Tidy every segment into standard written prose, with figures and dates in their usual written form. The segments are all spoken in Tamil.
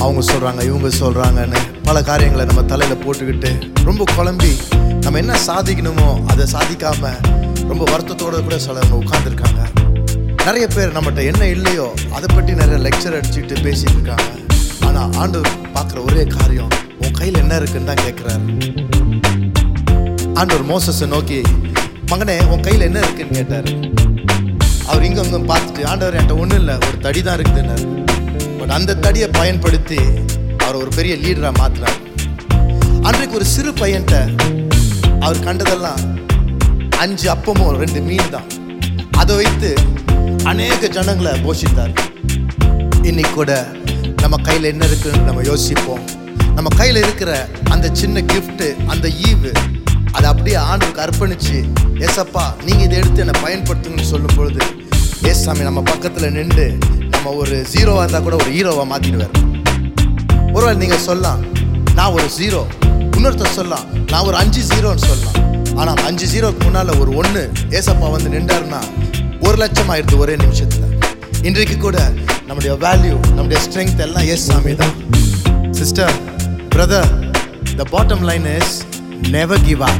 அவங்க சொல்கிறாங்க இவங்க சொல்கிறாங்கன்னு பல காரியங்களை நம்ம தலையில் போட்டுக்கிட்டு ரொம்ப குழம்பி நம்ம என்ன சாதிக்கணுமோ அதை சாதிக்காமல் ரொம்ப வருத்தத்தோடு கூட சிலவங்க உட்காந்துருக்காங்க. நிறைய பேர் நம்மகிட்ட என்ன இல்லையோ அதை பற்றி நிறைய லெக்சர் அடிச்சுட்டு பேசிட்டு இருக்காங்க. ஆனால் ஆண்டவர் பார்க்குற ஒரே காரியம் உன் கையில் என்ன இருக்குன்னு தான் கேட்குறாரு. ஆண்டவர் மோசஸை நோக்கி மகனே உன் கையில் என்ன இருக்குன்னு கேட்டார். அவர் இங்கே பார்த்துட்டு ஆண்டவர் என்கிட்ட ஒன்றும் இல்லை, ஒரு தடி தான் இருக்குதுன்னாரு. பட் அந்த தடியை பயன்படுத்தி அவர் ஒரு பெரிய லீடராக மாற்றினார். அன்றைக்கு ஒரு சிறு பையன்கிட்ட அவர் கண்டதெல்லாம் 5 அப்பமும் 2 மீன் தான். அதை வைத்து அநேக ஜனங்களை போஷித்தார். இன்னைக்கு கூட நம்ம கையில் என்ன இருக்குன்னு நம்ம யோசிப்போம். நம்ம கையில் இருக்கிற அந்த சின்ன கிஃப்ட்டு, அந்த ஈவு, அதை அப்படியே ஆண்டவருக்கு அர்ப்பணித்து ஏசப்பா நீங்கள் இதை எடுத்து என்னை பயன்படுத்துங்கன்னு சொல்லும் பொழுது ஏசாமி நம்ம பக்கத்தில் நின்று நம்ம ஒரு 0 இருந்தால் கூட ஒரு ஹீரோவாக மாற்றிடுவார். ஒருவேளை நீங்கள் சொல்லலாம் நான் ஒரு 0, இன்னொருத்தர் சொல்லலாம் நான் ஒரு 5 0ன்னு சொல்லலாம். ஆனால் 5 0க்கு முன்னால் ஒரு 1 ஏசப்பா வந்து நின்றாருன்னா 1,00,000 ஆயிடுது ஒரே நிமிஷத்தில். இன்றைக்கு கூட நம்முடைய வேல்யூ, நம்முடைய ஸ்ட்ரென்த் எல்லாம் ஏசாமி தான். Sister, brother, the bottom line is never give up.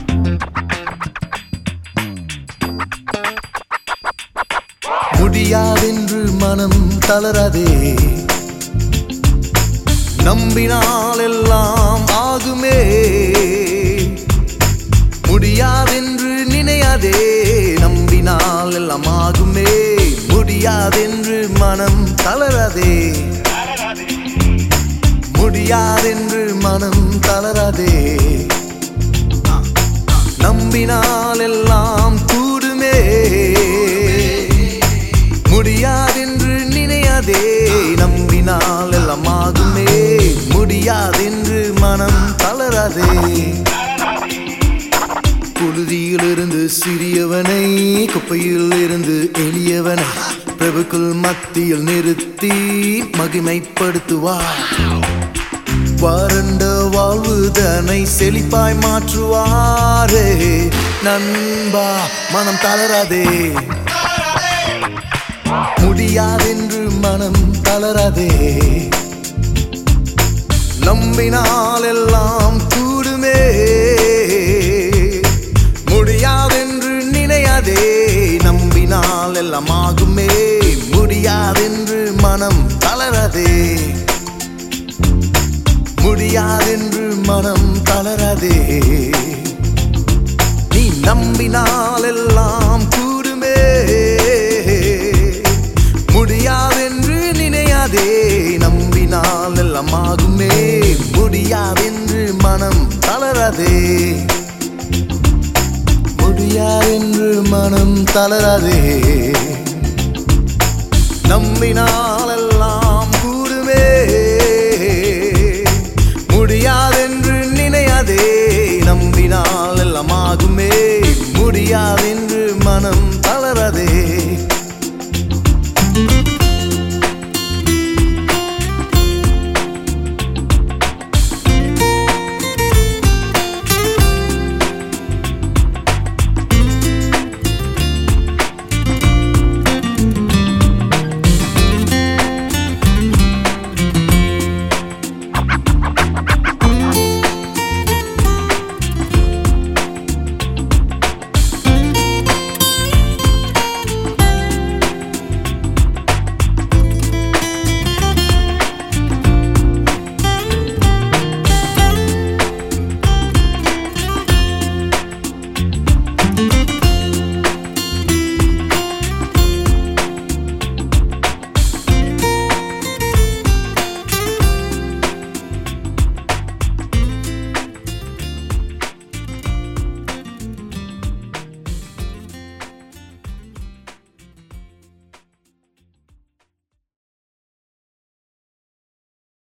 முடியாதென்று மனம் தளராதே, நம்பினால் எல்லாம் ஆகுமே. முடியாதென்று நினையாதே, நம்பினால் எல்லாம் ஆகுமே. முடியாதென்று மனம் தளராதே, முடியாதென்று மனம் தளராதே. நம்பினால் எல்லாம் கூடுமே. முடியாதென்று நினையாதே, நம்பினால் எல்லாம் ஆகுமே. முடியாதென்று மனம் தளராதே. புழுதியில் இருந்து சிறியவனை, குப்பையில் இருந்து எளியவனை பிரபுக்குள் மத்தியில் நிறுத்தி மகிமைப்படுத்துவார். வறண்ட வாழ்வுதனை செழிப்பாய் மாற்றுவாரே. நண்பா மனம் தளராதே, முடியாதென்று மனம் தளராதே. நம்பினால் எல்லாம் கூடுமே. முடியாதென்று நினையாதே, நம்பினால் எல்லாம் ஆகுமே. முடியாதென்று மனம் தளராதே, முடியாதென்று மனம் தளராதே. நீ நம்பினால் எல்லாம் கூடுமே. முடியாதென்று நினையாதே, நம்பினால் எல்லாம் ஆகுமே. முடியாதென்று மனம் தளராதே, முடியாதென்று மனம் தளராதே. நம்பினால் எல்லாம் கூடுமே. முடியாதென்று நினையாதே, நம்பினால் எல்லாம் ஆகுமே. முடியாதென்று